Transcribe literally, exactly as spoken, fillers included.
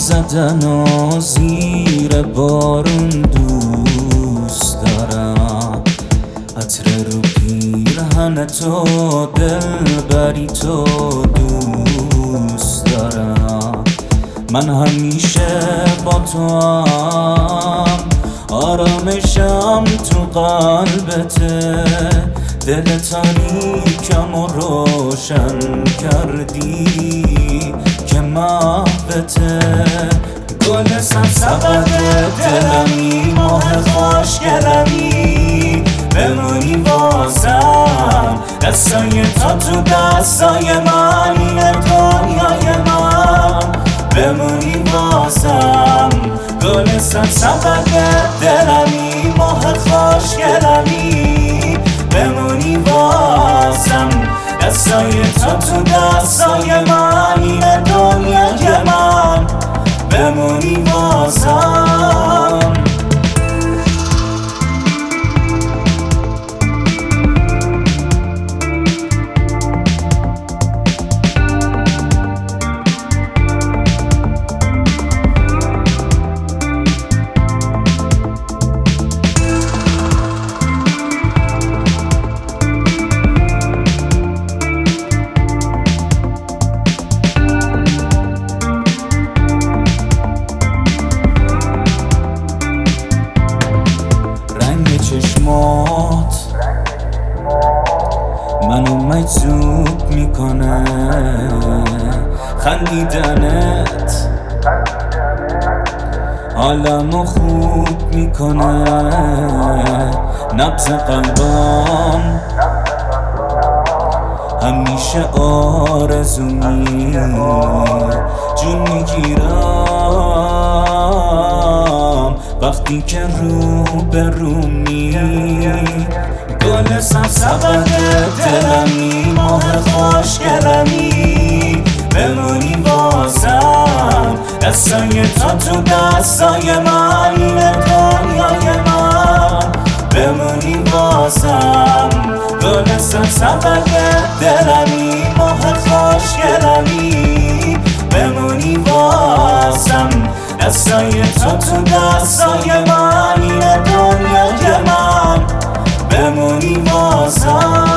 زدن و زیر بارون دوست دارم، عطر رو پیرهن تو، دلبری تو دوست دارم. من همیشه با تو هم، آرامشم تو قلبته، دل تاریکم و روشن کردی که محبته. گل سبزسبز دلمی، ماه خوشگلمی، بمونی واسم، دستای تا تو دستای من، این دنیای من، بمونی واسم. گل سبزسبز دلمی، ماه خوشگلمی، بمونی واسم، دستای تا تو دستای من، این دنیای من، بمونی واسم. چشمات منو مجذوب میکنه، خندیدنت حالمو خوب میکنه، نبض قلبم همیشه آرزومی، جون میگیرم وقتی که رو به رومی. گل سبزسبز دلمی، ماه خوشگلمی، بمونی واسم، دستای تا تو دستای من، این دنیای من، بمونی واسم. گل سبزسبز دلمی، ماه خوشگلمی، بمونی واسم، دستای تو تو دستای من، این دنیای من، بمونی واسم.